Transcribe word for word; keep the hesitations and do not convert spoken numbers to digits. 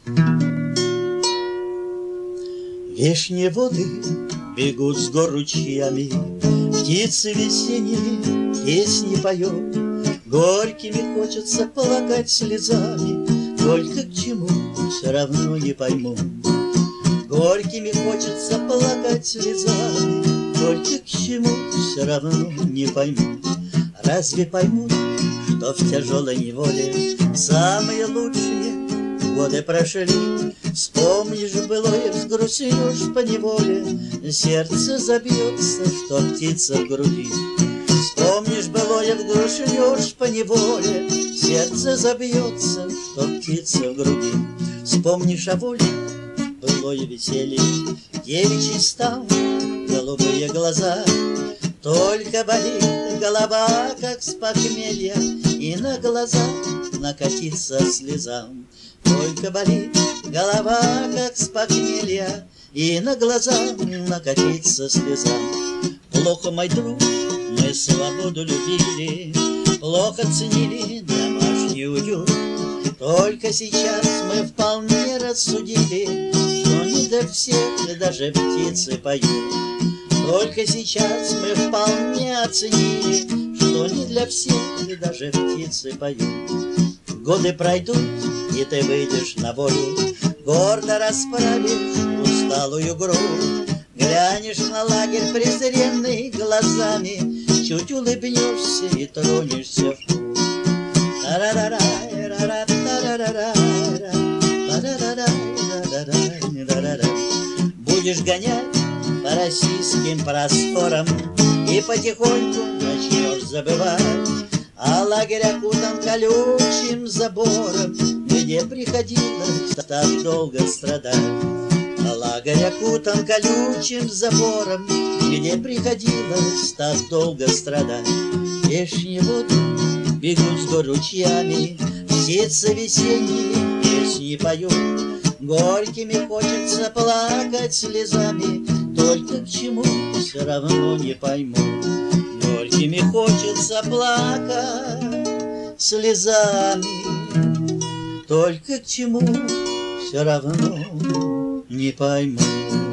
Вешние воды бегут с гор ручьями, птицы весенние песни поют. Горькими хочется плакать слезами, только к чему все равно не пойму. Горькими хочется плакать слезами, только к чему все равно не пойму. Разве поймут, что в тяжелой неволе самые лучшие годы прошли? Вспомнишь былое, взгрустнешь поневоле, сердце забьется, что птица в груди. Вспомнишь былое, взгрустнешь поневоле, сердце забьется, что птица в груди. Вспомнишь о воле, былое веселье, девичий стан, голубые глаза. Только болит голова, как с похмелья, и на глаза накатится слезам. Только болит голова, как с похмелья, и на глаза накатится слезам. Плохо, мой друг, мы свободу любили, плохо ценили домашний уют. Только сейчас мы вполне рассудили, что не для всех даже птицы поют. Только сейчас мы вполне оценили, что не для всех даже птицы поют. Годы пройдут, и ты выйдешь на волю, гордо расправишь усталую грудь. Глянешь на лагерь презренный глазами, чуть улыбнешься и тронешься в путь. Будешь гонять по российским просторам и потихоньку начнешь забывать а лагерь окутан колючим забором, где приходилось так долго страдать. А лагерь окутан колючим забором, где приходилось так долго страдать. Вешние воды бегут с гор ручьями, птицы весенние песни поют. Горькими хочется плакать слезами, только к чему все равно не пойму. Горькими хочется плакать слезами, только к чему все равно не пойму.